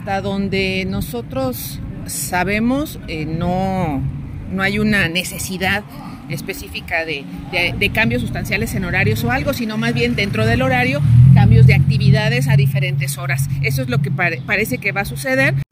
hasta donde nosotros sabemos, no hay una necesidad específica de cambios sustanciales en horarios o algo, sino más bien dentro del horario cambios de actividades a diferentes horas. Eso es lo que parece que va a suceder.